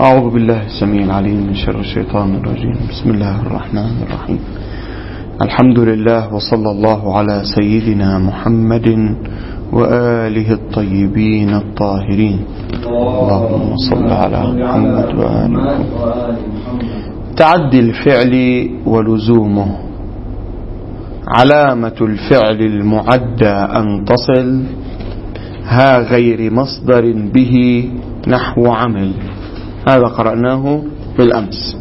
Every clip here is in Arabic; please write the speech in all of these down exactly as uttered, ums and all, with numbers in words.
أعوذ بالله السميع العليم من شر الشيطان الرجيم. بسم الله الرحمن الرحيم. الحمد لله وصلى الله على سيدنا محمد وآله الطيبين الطاهرين. اللهم صل على محمد وآل محمد. تعدي الفعل ولزومه. علامة الفعل المعدى أن تصل ها غير مصدر به نحو عمل. هذا قرأناه بالأمس.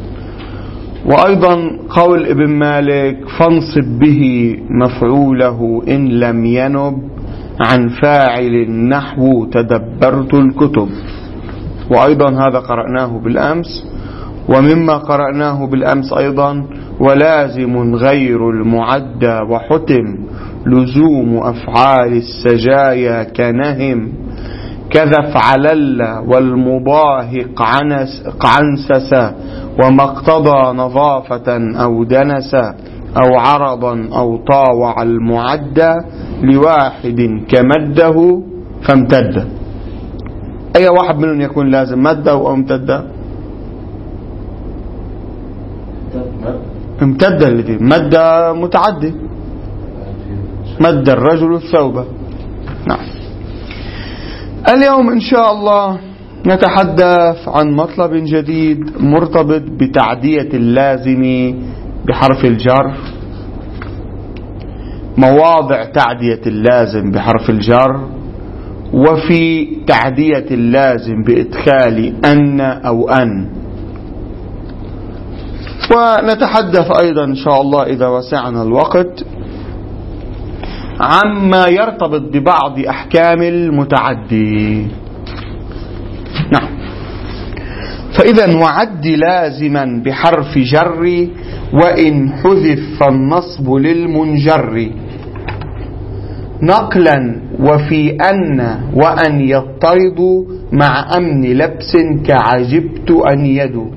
وأيضا قول ابن مالك فانصب به مفعوله إن لم ينب عن فاعل نحو تدبرت الكتب. وأيضا هذا قرأناه بالأمس. ومما قرأناه بالأمس أيضا ولازم غير المعدى وحتم لزوم أفعال السجايا كنهم كذا افعلل والمضاهق عنسسا وما اقتضى نظافة أو دنسا أو عرضا أو طاوع المعدى لواحد كمده فامتد. أي واحد منهم يكون لازم مد أو امتد؟ امتد الذي مد متعدي. مد الرجل الثوب. نعم. اليوم إن شاء الله نتحدث عن مطلب جديد مرتبط بتعدية اللازم بحرف الجر، مواضع تعدية اللازم بحرف الجر، وفي تعدية اللازم بإدخال أن أو أن. ونتحدث أيضا إن شاء الله إذا وسعنا الوقت عما يرتبط ببعض أحكام المتعدي. نعم. فإذا وعد لازما بحرف جر وإن حذف فالنصب للمنجر نقلا وفي أن وأن يضطرد مع أمن لبس كعجبت أن يدو.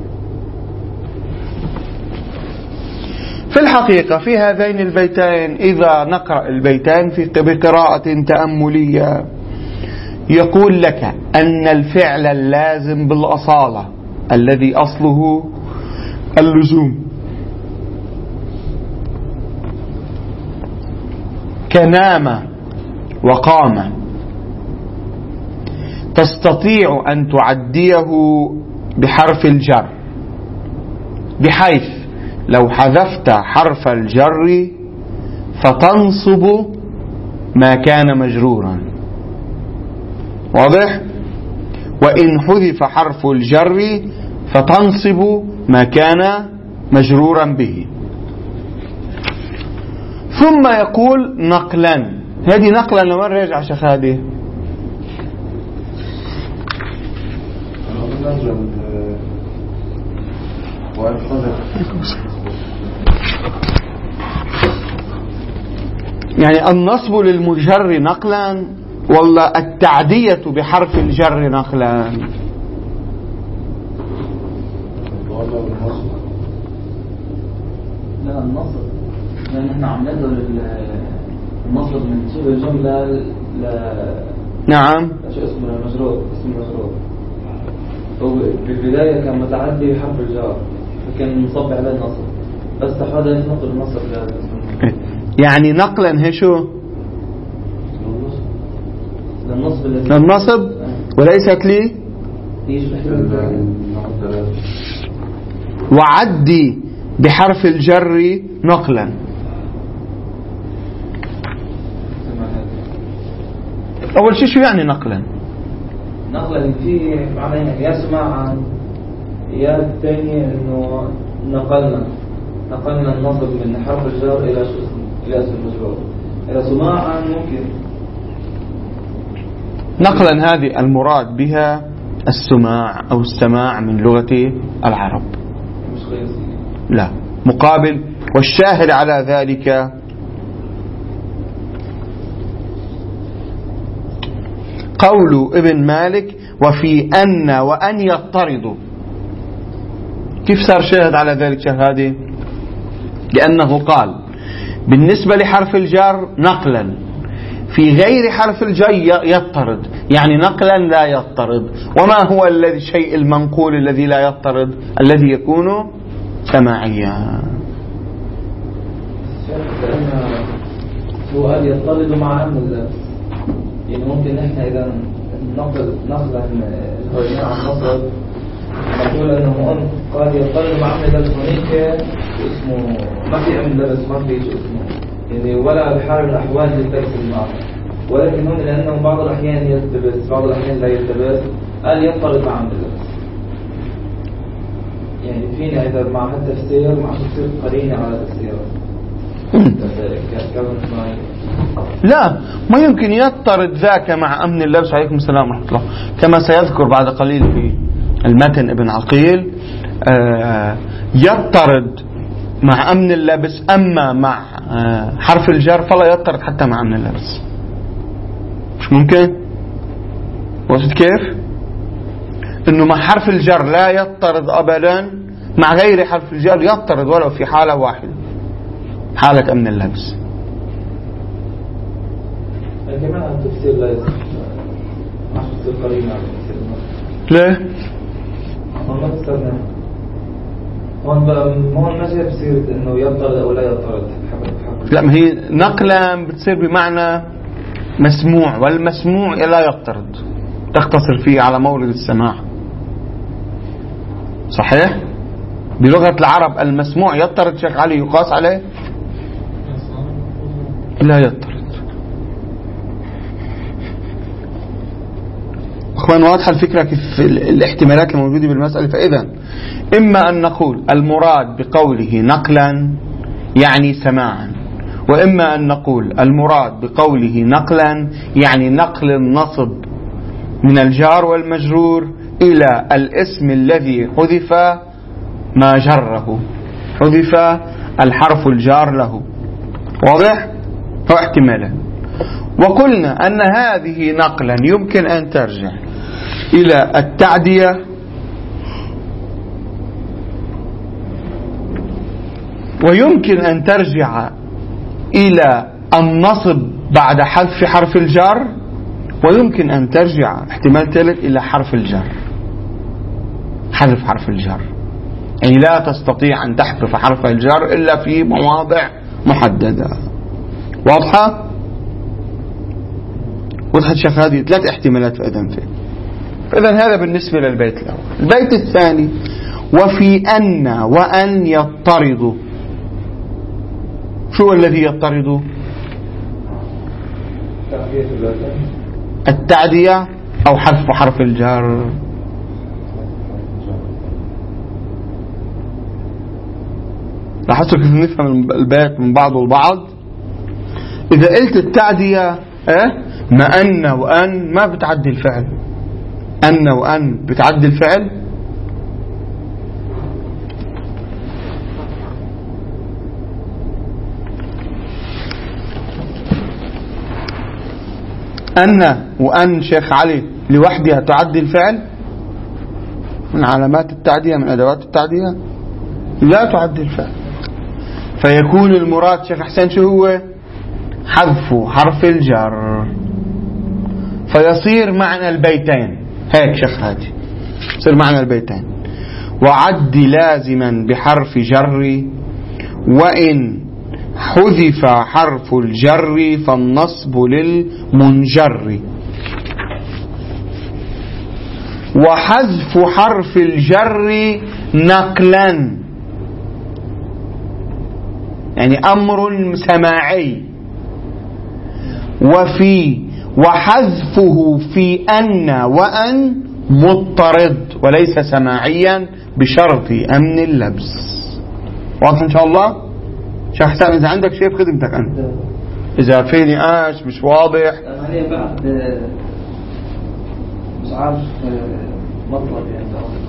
في الحقيقة في هذين البيتين إذا نقرأ البيتين في بقراءة تأملية يقول لك أن الفعل اللازم بالأصالة الذي أصله اللزوم كنام وقام تستطيع أن تعديه بحرف الجر، بحيث لو حذفت حرف الجر فتنصب ما كان مجرورا. واضح؟ وإن حذف حرف الجر فتنصب ما كان مجرورا به. ثم يقول نقلا. هذه نقلا لما نرجع شيخ هذه يعني النصب للمجر نقلا ولا التعدية بحرف الجر نقلا؟ لا النصب لأن احنا عملنا النصب من صيغة الجملة ل نعم شو اسمه مجرور اسم مجرور. هو بالبداية كان متعدي بحرف الجر فكان نصب على النصب بس حدث نقل النصب لازم. يعني نقلا هي شو؟ للنصب للنصب وليست لي وعدي بحرف الجر نقلا. أول شيء شو يعني نقلا؟ نقلا في معناه يا سماعا يا الثاني إنه نقلنا نقلنا النصب من حرف الجر إلى شو إلى اسم المجرور إلى سماعا. ممكن نقلا هذه المراد بها السماع أو السماع من لغة العرب مش قياسي. لا مقابل. والشاهد على ذلك قول ابن مالك وفي أن وأن يضطردوا. كيف صار شاهد على ذلك شهادة؟ لأنه قال بالنسبة لحرف الجر نقلا في غير حرف الجر يضطرد، يعني نقلا لا يضطرد. وما هو الذي الشيء المنقول الذي لا يضطرد؟ الذي يكون سماعيا. سؤال يضطرد مع أمن، يعني ممكن إحنا إذا نقل نقل الهوية عن نصر نقول أنه أم قال يضطرد مع أمن لبس هناك اسمه ما في أمن لبس، ما في شيء اسمه يعني ولا بحال الأحوال للبس المعنى، ولكن هم لأنه بعض الأحيان يلتبس بعض الأحيان لا يلتبس قال يضطرد مع أمن اللبس. يعني فينا إذا مع التفسير مع تفسير قرينة على تفسير لا، ما يمكن يضطرد ذاك مع أمن اللبس. عليكم السلام ورحمة الله. كما سيذكر بعد قليل في المتن ابن عقيل آه يضطرد مع أمن اللبس، أما مع آه حرف الجر فلا يضطرد حتى مع أمن اللبس. مش ممكن؟ وصلت كيف؟ إنه مع حرف الجر لا يضطرد أبدا، مع غير حرف الجر يضطرد ولو في حالة واحدة، حالة أمن اللبس. كمان عن التفسير لا يصح مع تفسير قرينة على التفسير. ليه؟ هون ما تستخدم هون هون ما جاء بسيرة إنه يضطرد أو لا يضطرد. لا، ما هي نقلا بتصير بمعنى مسموع، والمسموع لا يضطرد، تختصر فيه على مورد السماع. صحيح؟ بلغة العرب المسموع يضطرد شيخ علي يقاس عليه؟ لا يضطرد. أخوان واضحة الفكرة كيف الاحتمالات الموجودة بالمسألة. فإذا إما أن نقول المراد بقوله نقلا يعني سماعا، وإما أن نقول المراد بقوله نقلا يعني نقل النصب من الجار والمجرور إلى الاسم الذي حذف ما جره، حذف الحرف الجار له. واضح؟ هو احتمالا. وقلنا أن هذه نقلا يمكن أن ترجع إلى التعدية ويمكن أن ترجع إلى النصب بعد حذف حرف الجر، ويمكن أن ترجع احتمال ثالث إلى حرف الجر، حذف حرف الجر. يعني لا تستطيع أن تحذف حرف الجر إلا في مواضع محددة. واضحة؟ وضحت شيخ؟ هذه ثلاث احتمالات فإذن فيه. فإذن هذا بالنسبة للبيت الأول. البيت الثاني وفي أن وأن يضطرد. شو الذي يضطرد؟ التعدية أو حذف حرف الجر. لاحظتوا كيف نفهم البيت من بعض البعض؟ إذا قلت التعدية إيه؟ ما أن وأن ما بتعدي الفعل. أن وأن بتعدي الفعل. أن وأن شيخ علي لوحدها تعدي الفعل من علامات التعدية، من أدوات التعدية، لا تعدي الفعل. فيكون المراد شيخ حسين شو هو؟ حذف حرف الجر. فيصير معنى البيتين هيك شيخ هادي، يصير معنى البيتين: وعد لازما بحرف جر، وإن حذف حرف الجر فالنصب للمنجر، وحذف حرف الجر نقلا، يعني أمر سماعي، وفي وحذفه في أن وأن مضطرد وليس سماعيا بشرط أمن اللبس. واضح إن شاء الله؟ شيخ حسام إذا عندك شيء بخدمتك أنت، إذا في نقاش مش واضح عليه بعد مش عارف مطلب يعني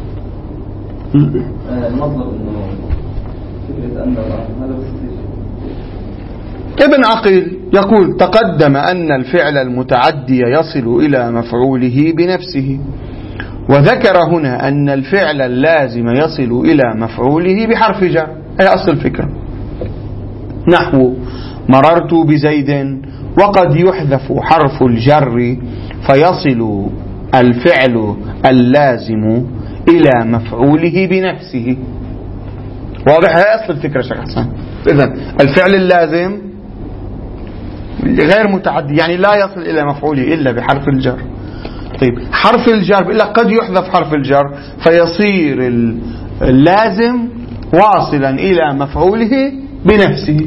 المطلب إنه فكرة أن هذا بس. ابن عقيل يقول: تقدم أن الفعل المتعدي يصل إلى مفعوله بنفسه، وذكر هنا أن الفعل اللازم يصل إلى مفعوله بحرف جر. أي أصل الفكرة؟ نحو مررت بزيد، وقد يحذف حرف الجر فيصل الفعل اللازم إلى مفعوله بنفسه. واضح؟ هي أصل الفكرة شيخ حسن. إذن الفعل اللازم غير متعدي، يعني لا يصل إلى مفعوله إلا بحرف الجر. طيب حرف الجر إلا قد يحذف حرف الجر فيصير اللازم واصلا إلى مفعوله بنفسه.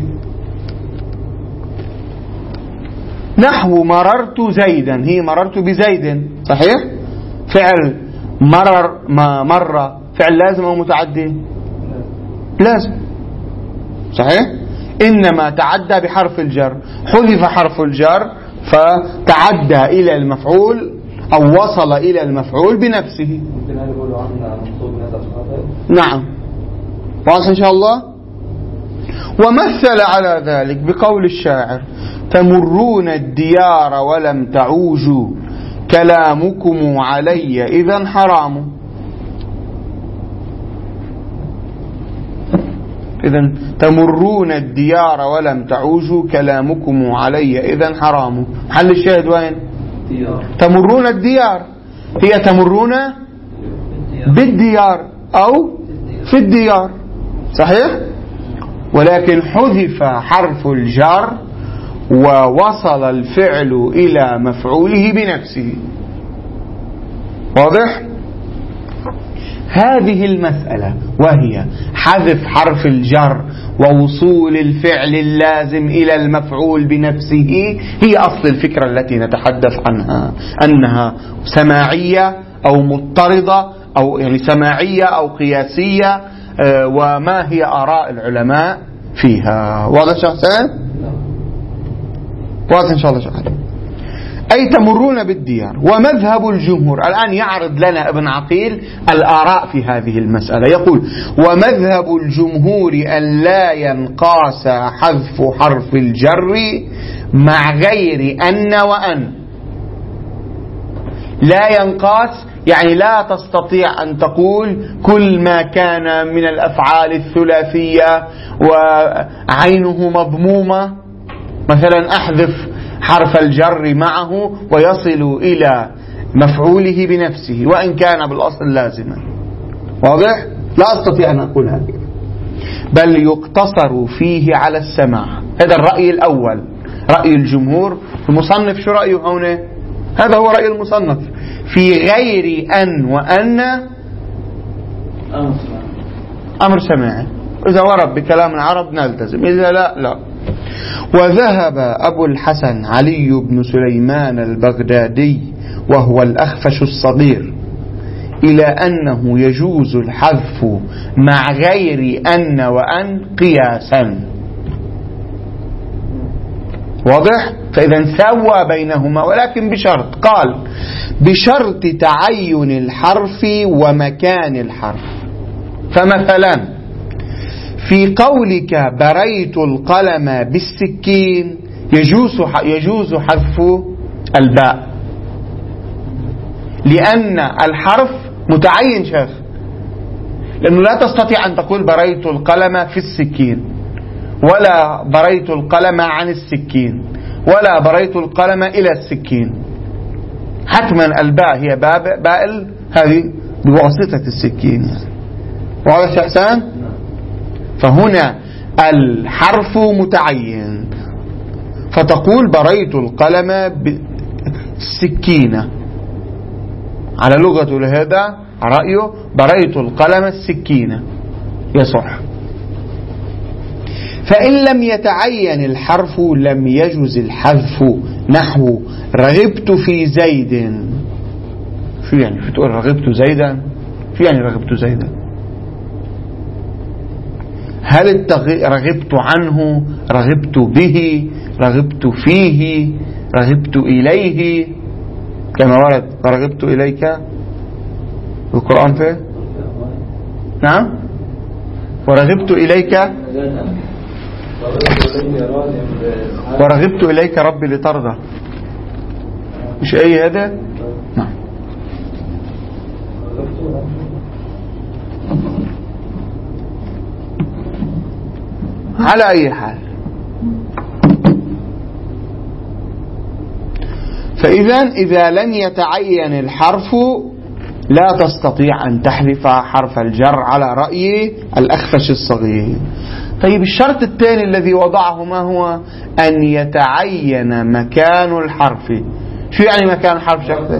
نحو مررت زيدا، هي مررت بزيد، صحيح؟ فعل مرر ما مر فعل لازم أو متعدي؟ لازم، صحيح؟ إنما تعدى بحرف الجر، حذف حرف الجر فتعدى إلى المفعول أو وصل إلى المفعول بنفسه. نعم، واضح إن شاء الله. ومثل على ذلك بقول الشاعر: تمرون الديار ولم تعوجوا، كلامكم علي إذن حرام. إذن تمرون الديار ولم تعوجوا، كلامكم علي إذن حرام. حل الشاهد وين؟ تمرون الديار، هي تمرون بالديار أو في الديار، صحيح؟ ولكن حذف حرف الجر ووصل الفعل إلى مفعوله بنفسه. واضح؟ هذه المسألة وهي حذف حرف الجر ووصول الفعل اللازم إلى المفعول بنفسه هي أصل الفكرة التي نتحدث عنها، أنها سماعية أو مضطردة أو يعني سماعية أو قياسية، وما هي آراء العلماء فيها. واضح شخصين؟ واضح إن شاء الله شخصين. أي تمرون بالديار. ومذهب الجمهور، الآن يعرض لنا ابن عقيل الآراء في هذه المسألة، يقول: ومذهب الجمهور أن لا ينقاس حذف حرف الجر مع غير أن وأن. لا ينقاس يعني لا تستطيع أن تقول كل ما كان من الأفعال الثلاثية وعينه مضمومة مثلا أحذف حرف الجر معه ويصل إلى مفعوله بنفسه وإن كان بالأصل لازما. واضح؟ لا أستطيع أن أقول هذا، بل يقتصر فيه على السماع. هذا الرأي الأول، رأي الجمهور. المصنف شو رأيه هنا؟ هذا هو رأي المصنف في غير أن وأن أمر سماعي. إذا ورد بكلام العرب نلتزم، إذا لا لا. وذهب أبو الحسن علي بن سليمان البغدادي وهو الأخفش الصغير إلى أنه يجوز الحذف مع غير أن وأن قياسا. واضح؟ فإذا سوى بينهما، ولكن بشرط، قال: بشرط تعين الحرف ومكان الحرف. فمثلا في قولك بريت القلم بالسكين يجوز يجوز حذف الباء، لأن الحرف متعين شيخ، لأنه لا تستطيع أن تقول بريت القلم في السكين، ولا بريت القلم عن السكين، ولا بريت القلم إلى السكين. حتما الباء هي باء باء هذه بواسطة السكين. واضح يا حسان؟ فهنا الحرف متعين، فتقول بريت القلم بالسكينة، على لغة لهذا رأيه بريت القلم السكينة يصح. فإن لم يتعين الحرف لم يجوز الحذف. نحو رغبت في زيد. شو يعني في تقول رغبت زيدا؟ شو يعني رغبت زيدا؟ هل التغي... رغبت عنه، رغبت به، رغبت فيه، رغبت إليه كما ورد رغبت إليك القرآن فيه؟ نعم. ورغبت إليك ورغبت إليك ربي لترضى، مش أي هذا؟ نعم. على أي حال فإذا إذا لم يتعين الحرف لا تستطيع أن تحذف حرف الجر على رأي الأخفش الصغير. طيب الشرط الثاني الذي وضعه ما هو؟ أن يتعين مكان الحرف. شو يعني مكان الحرف شخصي؟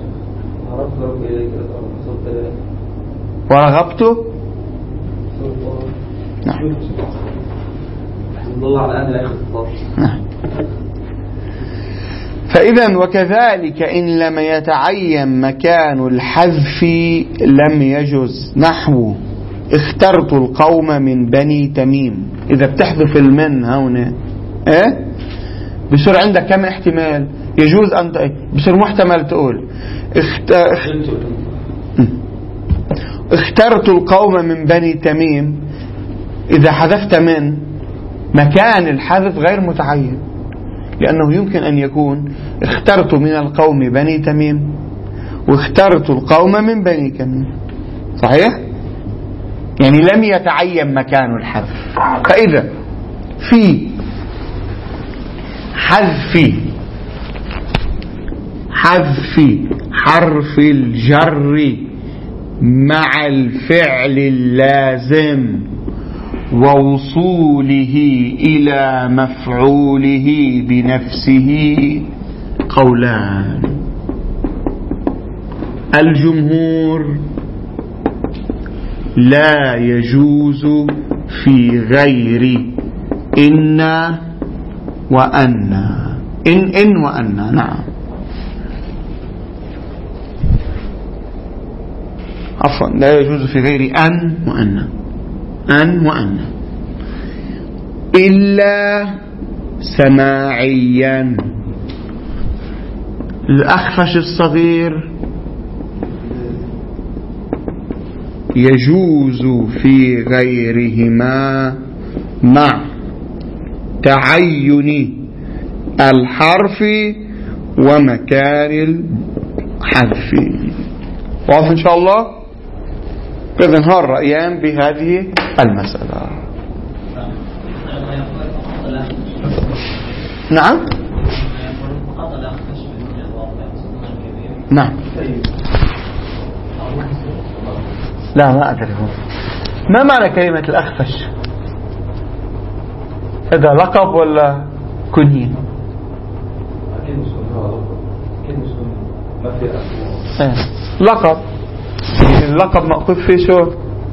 ورغبته. نعم. نعم. فإذا وكذلك إن لم يتعين مكان الحذف لم يجز. نحو اخترت القوم من بني تميم. إذا بتحذف المن هنا إيه بصير عندك كم احتمال؟ يجوز أن بصير محتمل تقول اخت... اخترت القوم من بني تميم. إذا حذفت من مكان الحذف غير متعين، لأنه يمكن أن يكون اخترت من القوم بني تميم واخترت القوم من بني تميم، صحيح؟ يعني لم يتعين مكان الحذف. فإذا في حذف حذف حرف الجر مع الفعل اللازم ووصوله إلى مفعوله بنفسه قولان. الجمهور لا يجوز في غير إن وأن. إن إن وأن. نعم. عفوا لا يجوز في غير أن وأن. أن وأن إلا سماعيا. الأخفش الصغير يجوز في غيرهما مع تعين الحرف ومكان الحذف. واضح إن شاء الله؟ إذن هذا الرأيان بهذه المسألة. نعم نعم. لا ما أدري ما معنى كلمة الأخفش؟ هذا لقب ولا كنية؟ لقب. اللقب مأخوذ فيه شو؟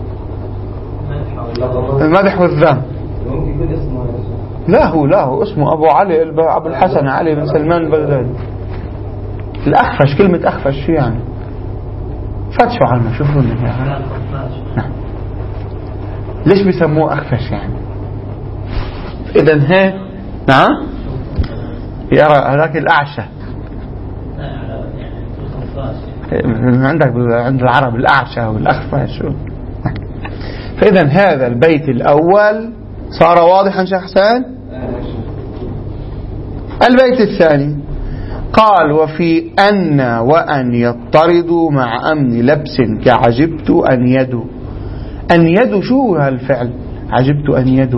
المدح والذم. لا هو لا هو اسمه أبو علي أبو الحسن علي بن سلمان البغدادي. الأخفش كلمة أخفش شو يعني؟ فتشوا عنه شوفوا لنا. نعم. ليش بيسموه أخفش يعني؟ إذن هي نعم يرى هذاك الأعشى. عندك عند العرب الأعشى والأخفش. فإذا هذا البيت الأول صار واضحا شيخ حسين. البيت الثاني قال وفي أن وأن يضطردوا مع أمن لبس كعجبت أن يدو. أن يدو شو هالفعل؟ عجبت أن يدو.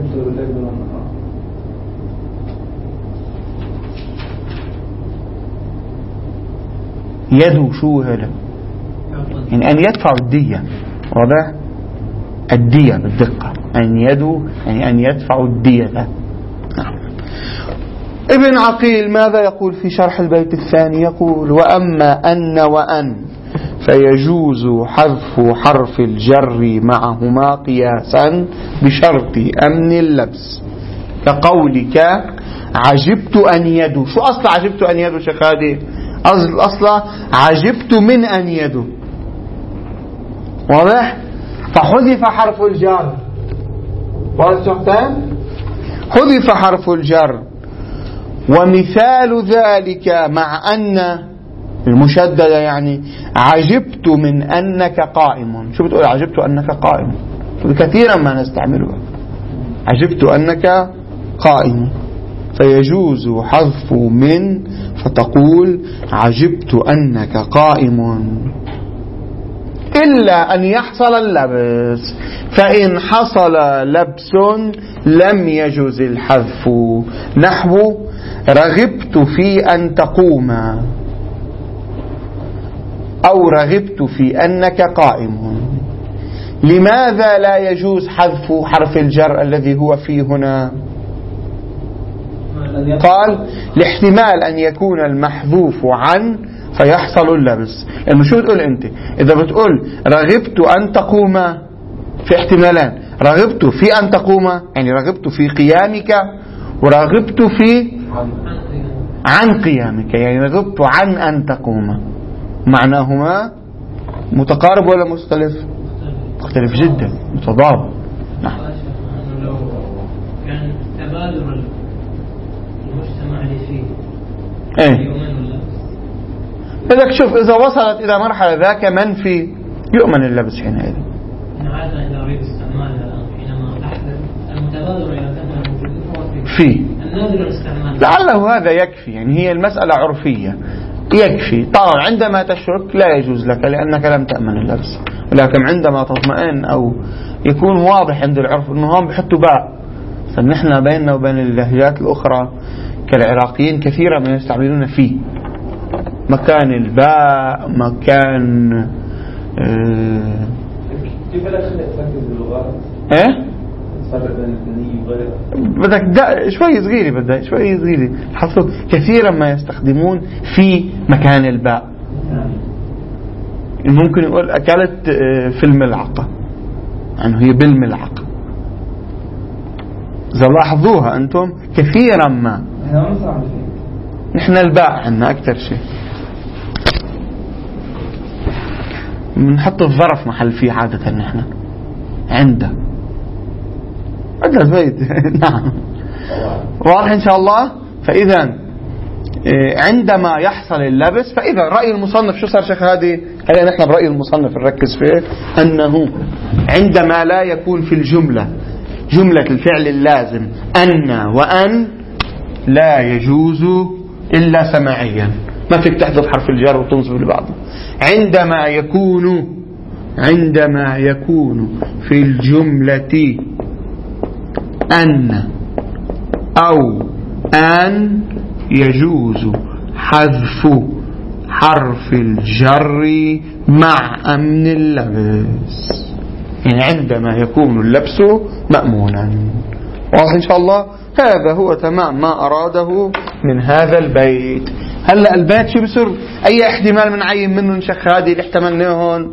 يدو شو هذا؟ يعني أن يدفع الدية. واضح؟ الدية بالدقة. أن يدو يعني أن يدفع الدية. نعم. ابن عقيل ماذا يقول في شرح البيت الثاني؟ يقول وأما أن وأن فيجوز حذف حرف الجر معهما قياسا بشرط أمن اللبس كقولك عجبت أن يدو. شو أصل عجبت أن يدو شخادي؟ أصل أصلا عجبت من أن يدو. واضح؟ فحذف حرف الجر. واضح؟ حذف حرف الجر. ومثال ذلك مع أن المشددة يعني عجبت من أنك قائم. شو بتقول عجبت أنك قائم؟ كثيرا ما نستعملها. عجبت أنك قائم فيجوز حذف من فتقول عجبت أنك قائم إلا أن يحصل اللبس. فإن حصل لبس لم يجوز الحذف. نحو رغبت في أن تقوم أو رغبت في أنك قائم، لماذا لا يجوز حذف حرف الجر الذي هو في هنا؟ قال لاحتمال أن يكون المحذوف عن فيحصل اللبس. يعني شو بتقول أنت إذا بتقول رغبت أن تقوم؟ في احتمالان، رغبت في أن تقوم يعني رغبت في قيامك، ورغبت في عن قيامك يعني رغبت عن أن تقوم. معناهما متقارب ولا مختلف؟ مختلف جدا، متضاد. نعم. لو كان تبادر المجتمع اللي فيه ايه إذا شوف إذا وصلت إلى مرحلة ذاك منفي يؤمن اللبس حينئذ. عادة إذا أريد استعمالها الآن حينما تحدث المتبادر إلى ذهن الموجود في النادر الاستعمال، لعله هذا يكفي. يعني هي المسألة عرفية يكفي. طبعا عندما تشرك لا يجوز لك لأنك لم تأمن اللبس، ولكن عندما تطمئن أو يكون واضح عند العرف أنه هم بحطوا باء. فنحن بيننا وبين اللهجات الأخرى كالعراقيين كثيرا ما يستعملون فيه مكان الباء، مكان آه كيف لا شيء تركز باللغات؟ ايه تفرق بين الثني وغيره. بدك دا شوي صغيرة، بدك شوي صغيرة. حصل كثيرا ما يستخدمون في مكان الباء. ممكن يقول أكلت في الملعقة يعني هي بالملعقة. إذا لاحظوها أنتم كثيرا ما نحن الباء عندنا أكثر شيء بنحط الظرف محل فيه عادة نحن عنده عندنا زيت. نعم واضح إن شاء الله. فإذا عندما يحصل اللبس، فإذا رأي المصنف شو صار شيخ هادي؟ خلينا نحن برأي المصنف نركز فيه، أنه عندما لا يكون في الجملة جملة الفعل اللازم أن وأن لا يجوز إلا سماعيا، ما فيك تحذف حرف الجر وتنصب لبعضه. عندما يكون عندما يكون في الجملة أن أو أن يجوز حذف حرف الجر مع أمن اللبس. يعني عندما يكون اللبس مأمونا. واضح إن شاء الله. هذا هو تمام ما أراده من هذا البيت. هلأ البيت شو بصير؟ أي احتمال من عين منه نشخ هذه اللي احتملناهن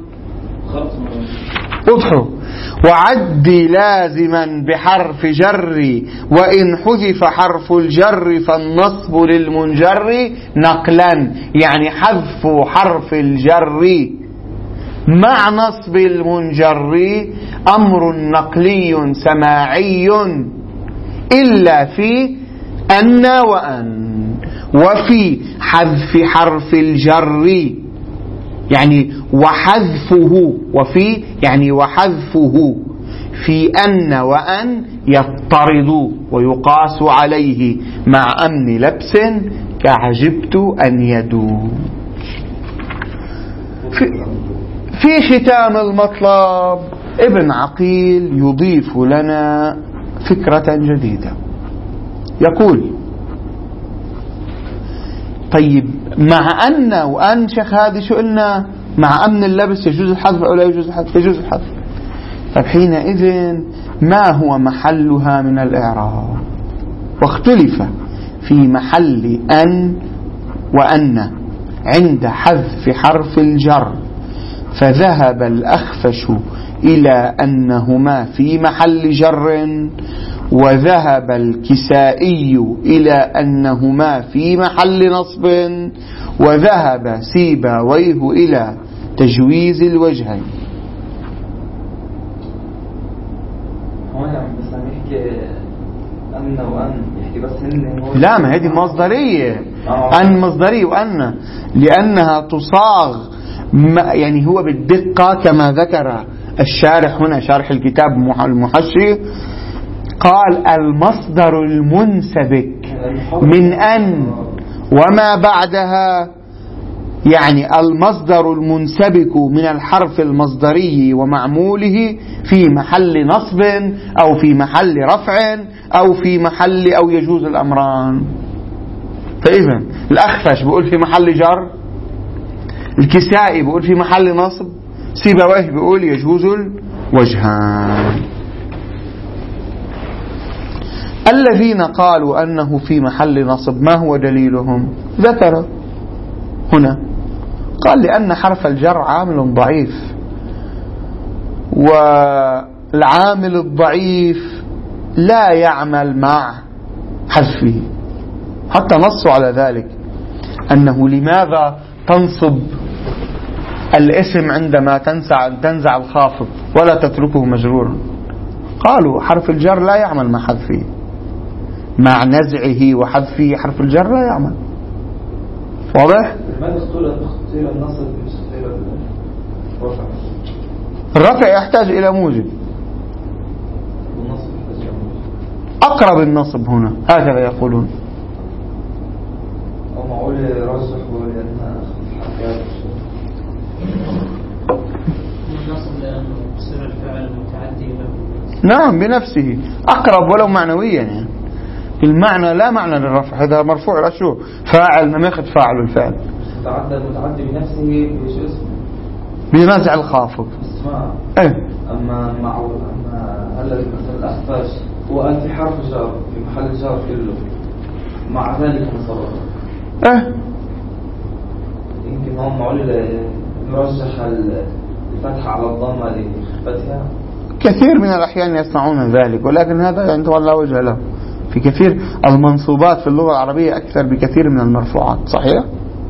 وضحوا. وعد لازما بحرف جر، وإن حذف حرف الجر فالنصب للمنجر نقلا. يعني حذف حرف الجر مع نصب المنجر أمر نقلي سماعي إلا في أن وأن. وفي حذف حرف الجر يعني وحذفه، وفي يعني وحذفه في أن وأن يضطرد ويقاس عليه مع أمن لبس كعجبت أن يدوم. في, في ختام المطلب ابن عقيل يضيف لنا فكرة جديدة. يقول طيب مع أن وأن شيخ هذه شو قلنا؟ مع أمن اللبس يجوز الحذف أو لا يجوز الحذف؟ يجوز الحذف. طيب حينئذ ما هو محلها من الإعراب؟ واختلف في محل أن وأن عند حذف حرف الجر، فذهب الأخفش إلى أنهما في محل جر، وذهب الكسائي إلى أنهما في محل نصب، وذهب سيبويه إلى تجويز الوجهين. لا ما هذه مصدرية. أن مصدرية وأن لأنها تصاغ يعني هو بالدقة كما ذكر الشارح هنا شارح الكتاب المحشي. قال المصدر المنسبك من أن وما بعدها، يعني المصدر المنسبك من الحرف المصدري ومعموله في محل نصب أو في محل رفع أو في محل أو يجوز الأمران. فإذا الأخفش بيقول في محل جر، الكسائي بيقول في محل نصب، سيبويه بيقول يجوز الوجهان. الذين قالوا أنه في محل نصب ما هو دليلهم؟ ذكر هنا قال لأن حرف الجر عامل ضعيف، والعامل الضعيف لا يعمل مع حذفه، حتى نصوا على ذلك أنه لماذا تنصب الاسم عندما تنزع تنزع الخافض ولا تتركه مجرورا؟ قالوا حرف الجر لا يعمل مع حذفه، مع نزعه وحذفه حرف الجر لا يعمل. واضح؟ لماذا اختير النصب مش اختير الرفع؟ الرفع يحتاج إلى موجب، أقرب النصب هنا هكذا يقولون. أو معقول رجح لأنها حكاية النصب لأنه يصير الفعل متعدي له. نعم بنفسه أقرب ولو معنويا، يعني المعنى لا معنى للرفع، هذا مرفوع رشوه فاعل ما ياخذ فاعل الفعل. تعدى المتعدي بنفسه بشو اسمه؟ بنزع الخافض. اسمع. ايه. أما معقول أما هلا مثلا الأخفش هو قال في حرف جر في محل جر كله مع ذلك مصرف. ايه. يمكن هم معقول يرجح الفتحة على الضمة لخفتها. كثير من الأحيان يصنعون ذلك، ولكن هذا يعني لا وجه له. في كثير المنصوبات في اللغة العربية أكثر بكثير من المرفوعات. صحيح؟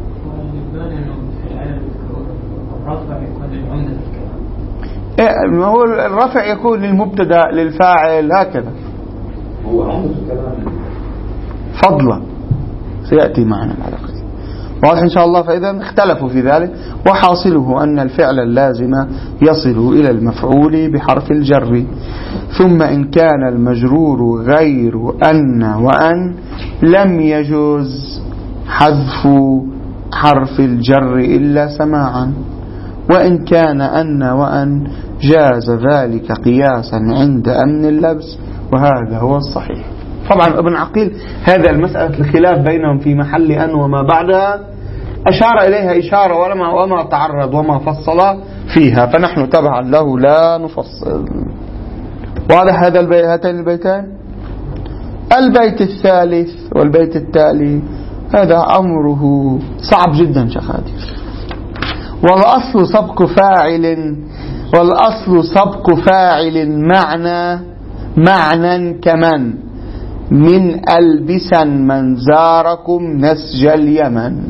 إيه هو الرفع يكون للمبتدا للفاعل هكذا. هو عمد الكلام فضلا سيأتي معنا على قليل. واضح إن شاء الله. فإذا اختلفوا في ذلك، وحاصله أن الفعل اللازم يصل إلى المفعول بحرف الجر، ثم إن كان المجرور غير أن وأن لم يجوز حذف حرف الجر إلا سماعا، وإن كان أن وأن جاز ذلك قياسا عند أمن اللبس، وهذا هو الصحيح. طبعا ابن عقيل هذا المسألة الخلاف بينهم في محل أن وما بعدها أشار إليها إشارة وما, وما تعرض وما فصل فيها، فنحن تبعا له لا نفصل. واضح هذا البيت هاتين البيتان؟ البيت الثالث والبيت التالي هذا أمره صعب جدا شخاتي. والأصل سبق فاعل والأصل سبق فاعل معنى معنى كمن من ألبسا من زاركم نسج اليمن.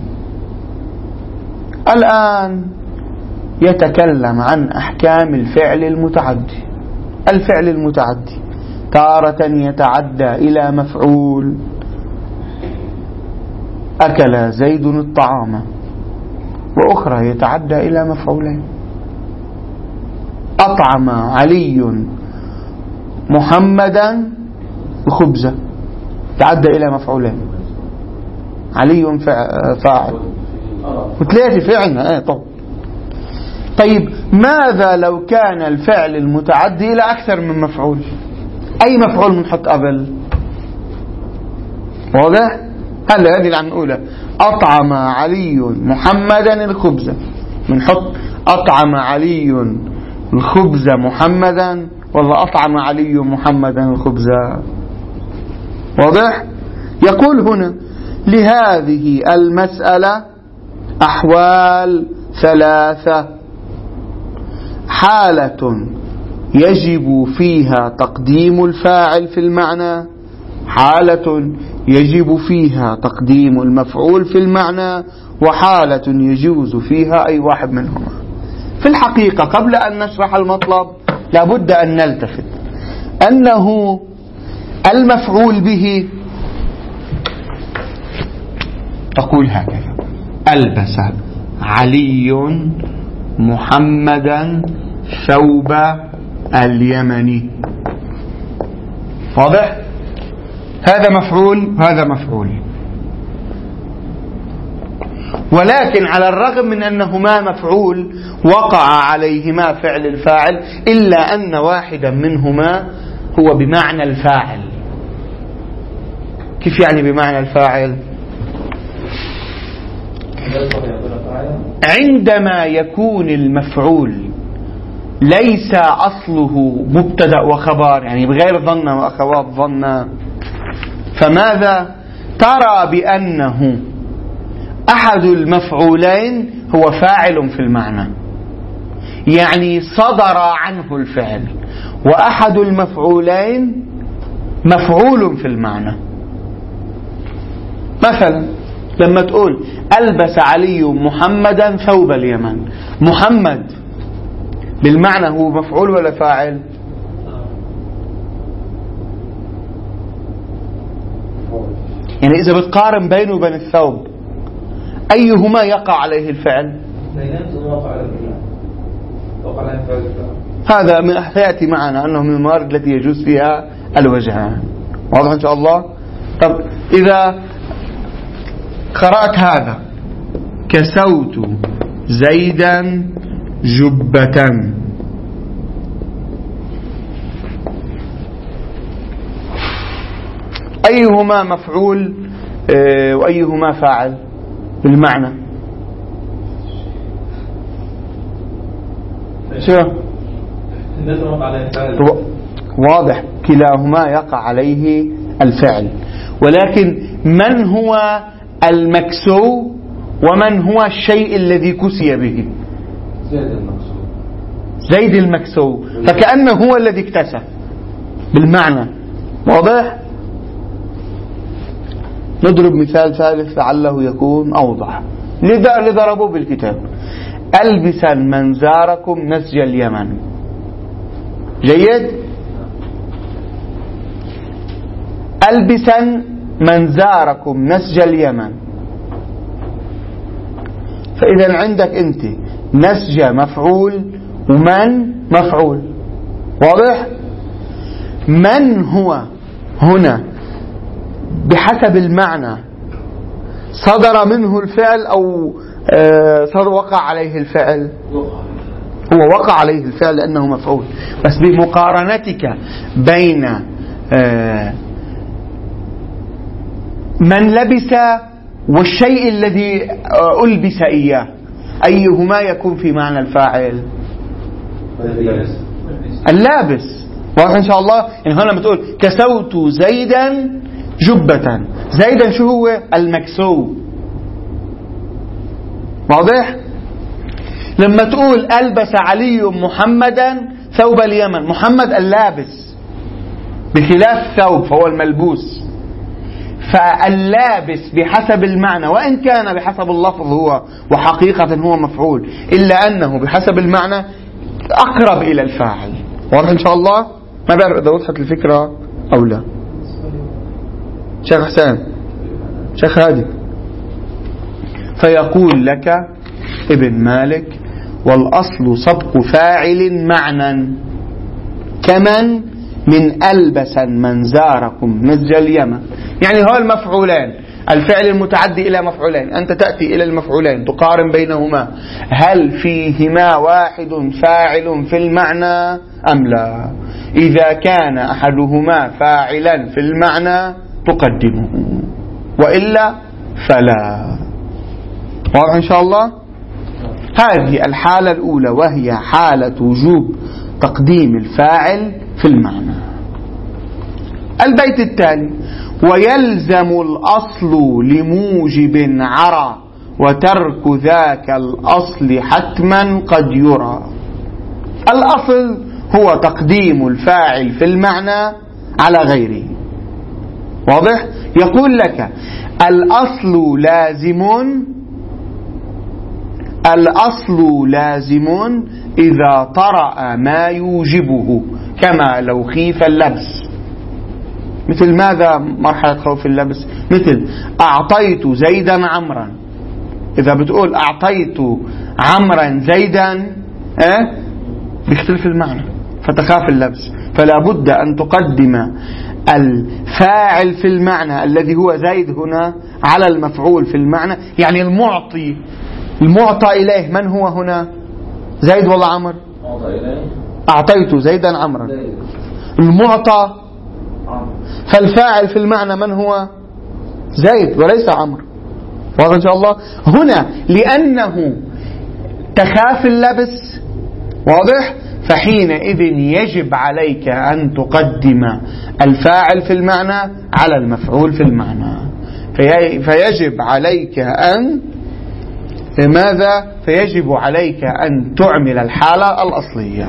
الآن يتكلم عن أحكام الفعل المتعدي. الفعل المتعدي تارة يتعدى إلى مفعول، أكل زيد الطعام، وأخرى يتعدى إلى مفعولين، أطعم علي محمدا الخبز، تعدى إلى مفعولين، علي فاعل وثلاثة فعلنا. ايه طب طيب ماذا لو كان الفعل المتعدي إلى أكثر من مفعول؟ أي مفعول بنحط قبل؟ واضح؟ هلا هذه اللي عم نقولها، أطعم علي محمدا الخبز، بنحط أطعم علي الخبز محمدا ولا أطعم علي محمدا الخبز؟ واضح؟ يقول هنا لهذه المسألة أحوال ثلاثة: حالة يجب فيها تقديم الفاعل في المعنى، حالة يجب فيها تقديم المفعول في المعنى، وحالة يجوز فيها أي واحد منهما. في الحقيقة قبل أن نشرح المطلب لابد أن نلتفت أنه المفعول به تقول هكذا: ألبس علي محمدا ثوب اليمني. واضح؟ هذا مفعول هذا مفعول، ولكن على الرغم من أنهما مفعول وقع عليهما فعل الفاعل، إلا أن واحدا منهما هو بمعنى الفاعل. كيف يعني بمعنى الفاعل؟ عندما يكون المفعول ليس أصله مبتدأ وخبر، يعني بغير ظن وأخوات ظن، فماذا؟ ترى بأنه أحد المفعولين هو فاعل في المعنى، يعني صدر عنه الفعل، وأحد المفعولين مفعول في المعنى. مثلا لما تقول ألبس علي محمدا ثوب اليمن، محمد بالمعنى هو مفعول ولا فاعل؟ يعني إذا بتقارن بينه وبين الثوب أيهما يقع عليه الفعل؟ هذا من سيأتي معنا أنه من الموارد التي يجوز فيها الوجهان. واضح إن شاء الله؟ طب إذا قرأت هذا كسوت زيدا جبة، أيهما مفعول وأيهما فاعل بالمعنى؟ شو؟ واضح، كلاهما يقع عليه الفعل، ولكن من هو المكسو ومن هو الشيء الذي كسي به؟ زيد المكسو. زيد المكسو، فكأنه هو الذي اكتسى بالمعنى. واضح؟ نضرب مثال ثالث لعله يكون أوضح. لذا ضربوا بالكتاب ألبسا منزاركم نسج اليمن. جيد؟ ألبسا منزاركم نسج اليمن، فإذا عندك أنت نسج مفعول ومن مفعول. واضح؟ من هو هنا بحسب المعنى صدر منه الفعل أو صار وقع عليه الفعل؟ هو وقع عليه الفعل لأنه مفعول، بس بمقارنتك بين من لبس والشيء الذي ألبس إياه أيهما يكون في معنى الفاعل؟ اللابس. واضح إن شاء الله؟ يعني هنا بتقول كسوت زيدا جبة، زيدا شو هو؟ المكسو. واضح؟ لما تقول ألبس علي محمدا ثوب اليمن، محمد اللابس بخلاف ثوب فهو الملبوس، فاللابس بحسب المعنى وإن كان بحسب اللفظ هو وحقيقة هو مفعول، إلا أنه بحسب المعنى أقرب إلى الفاعل. واضح إن شاء الله؟ ما بعرف إذا وضحت الفكرة أو لا. شيخ حسين، شيخ هادي. فيقول لك ابن مالك والأصل سبق فاعل معنى كمن من ألبس منزاركم نسج اليمن. يعني هو المفعولين، الفعل المتعدي إلى مفعولين، أنت تأتي إلى المفعولين تقارن بينهما هل فيهما واحد فاعل في المعنى أم لا؟ إذا كان أحدهما فاعلا في المعنى تقدمه، وإلا فلا. واضح إن شاء الله؟ هذه الحالة الأولى وهي حالة وجوب تقديم الفاعل في المعنى. البيت التالي ويلزم الأصل لموجب عرى وترك ذاك الأصل حتما قد يرى. الأصل هو تقديم الفاعل في المعنى على غيره. واضح؟ يقول لك الأصل لازم، الأصل لازم إذا طرأ ما يوجبه، كما لو خيف اللبس. مثل ماذا مرحلة خوف اللبس؟ مثل أعطيت زيدا عمرا. إذا بتقول أعطيت عمرا زيدا أه؟ بيختلف المعنى فتخاف اللبس، فلا بد أن تقدم الفاعل في المعنى الذي هو زيد هنا على المفعول في المعنى. يعني المعطي، المعطى إليه من هو هنا؟ زيد ولا عمر؟ أعطيت زيدا عمرا. المعطى، فالفاعل في المعنى من هو؟ زيد وليس عمر. واضح إن شاء الله. هنا لأنه تخاف اللبس، واضح، فحينئذ يجب عليك أن تقدم الفاعل في المعنى على المفعول في المعنى. في فيجب عليك أن ماذا؟ فيجب عليك أن تعمل الحالة الأصلية،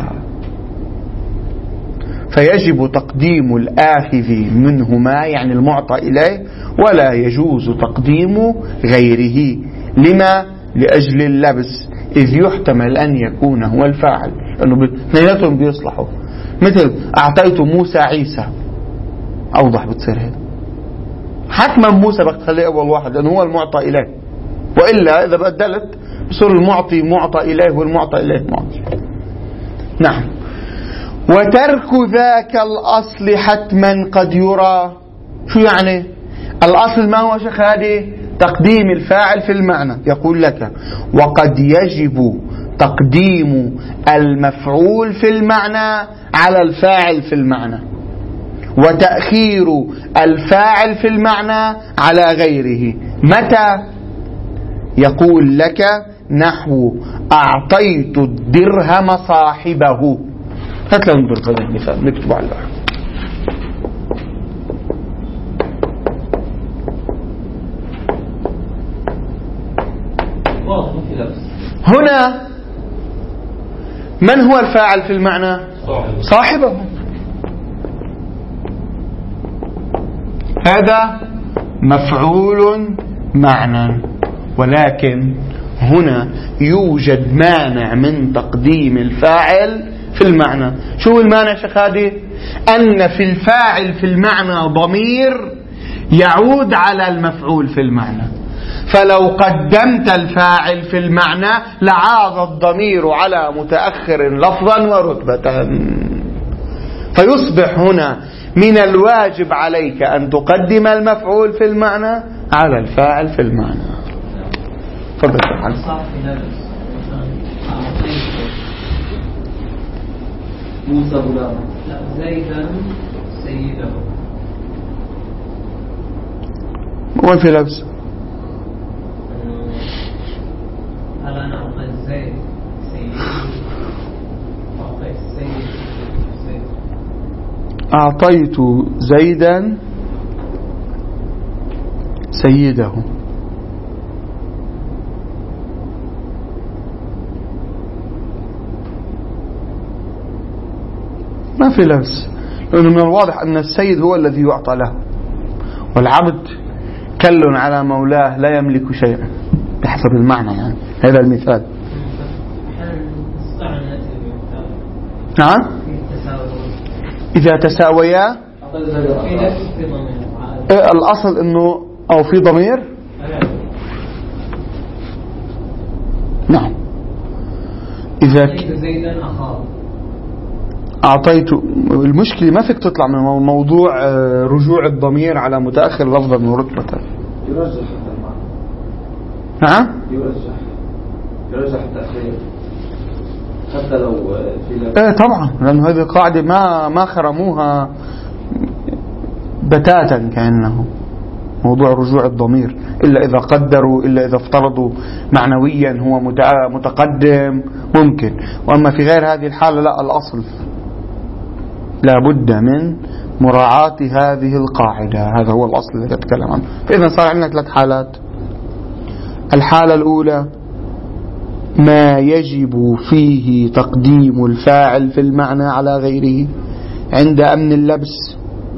فيجب تقديم الآخذ منهما يعني المعطى إليه، ولا يجوز تقديم غيره. لما؟ لأجل اللبس، إذ يحتمل أن يكون هو الفاعل، لأنه اثنيناتهم بيصلحوا. مثل أعطيت موسى عيسى، أوضح بتصير هيك، حتما موسى بخليه أول واحد لأنه هو المعطى إليه، وإلا إذا بدلت بصير المعطي معطى إليه والمعطى إليه معطي. نعم. وترك ذاك الأصل حتما قد يرى. شو يعني الأصل؟ ما هو شيخ هذه؟ تقديم الفاعل في المعنى. يقول لك وقد يجب تقديم المفعول في المعنى على الفاعل في المعنى، وتأخير الفاعل في المعنى على غيره. متى؟ يقول لك نحو أعطيت الدرهم صاحبه. هات لنا ننظر هذا المثال نكتبه على اللوحة. هنا من هو الفاعل في المعنى؟ صاحبه. هذا مفعول معنى، ولكن هنا يوجد مانع من تقديم الفاعل في المعنى. شو المانع شيخ هادي؟ أن في الفاعل في المعنى ضمير يعود على المفعول في المعنى، فلو قدمت الفاعل في المعنى لعاد الضمير على متأخر لفظا ورتبة، فيصبح هنا من الواجب عليك أن تقدم المفعول في المعنى على الفاعل في المعنى. تفضل سبحان موسى غلام. لا زيدا سيده. وين في لبس؟ هل أنا أعطيت زيد سيدي أعطيت السيد زيد. أعطيت زيدا سيده. ما في لبس، لأنه من الواضح أن السيد هو الذي يعطى له، والعبد كل على مولاه لا يملك شيئا بحسب المعنى. يعني هذا المثال. نعم. إذا تساويا الأصل أنه أو في ضمير. نعم. إذا أعطيت، المشكلة ما فيك تطلع من موضوع رجوع الضمير على متأخر لفظا من رتبة. يرجح. نعم. يرجح يرجح التأخير حتى لو في. ايه طبعا، لأنه هذه القاعدة ما ما خرموها بتاتا كأنه موضوع رجوع الضمير، إلا إذا قدروا، إلا إذا افترضوا معنويا هو متقدم ممكن، وأما في غير هذه الحالة لا، الأصل لا بد من مراعاة هذه القاعدة. هذا هو الأصل الذي أتكلم عنه. فإذا صار عندنا ثلاث حالات. الحالة الأولى ما يجب فيه تقديم الفاعل في المعنى على غيره عند أمن اللبس،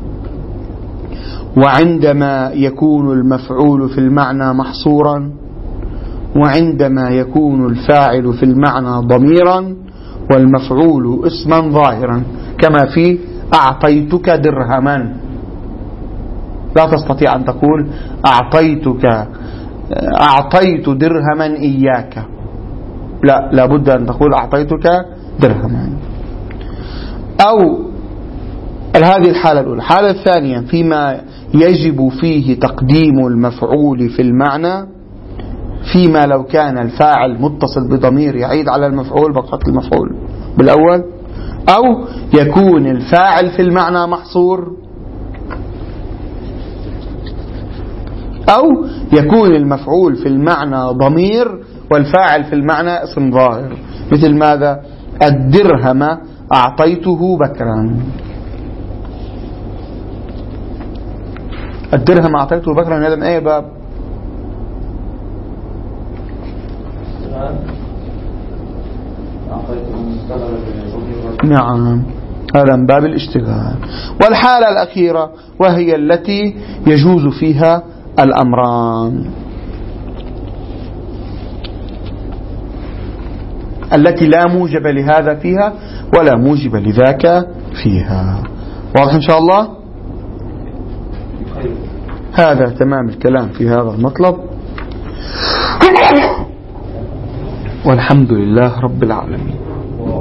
وعندما يكون المفعول في المعنى محصورا، وعندما يكون الفاعل في المعنى ضميرا والمفعول اسما ظاهرا، كما في أعطيتك درهما. لا تستطيع أن تقول أعطيتك أعطيت درهما إياك، لا، لابد أن تقول أعطيتك درهما. أو هذه الحالة الأولى. الحالة الثانية فيما يجب فيه تقديم المفعول في المعنى، فيما لو كان الفاعل متصل بضمير يعيد على المفعول بقى المفعول بالأول، أو يكون الفاعل في المعنى محصور أو يكون المفعول في المعنى ضمير والفاعل في المعنى اسم ظاهر. مثل ماذا؟ الدرهم أعطيته بكرا. الدرهم أعطيته بكرا هذا من أي باب؟ نعم، هذا من باب الاشتغال. والحالة الأخيرة وهي التي يجوز فيها الأمران، التي لا موجب لهذا فيها ولا موجب لذاك فيها. واضح إن شاء الله؟ هذا تمام الكلام في هذا المطلب، والحمد لله رب العالمين.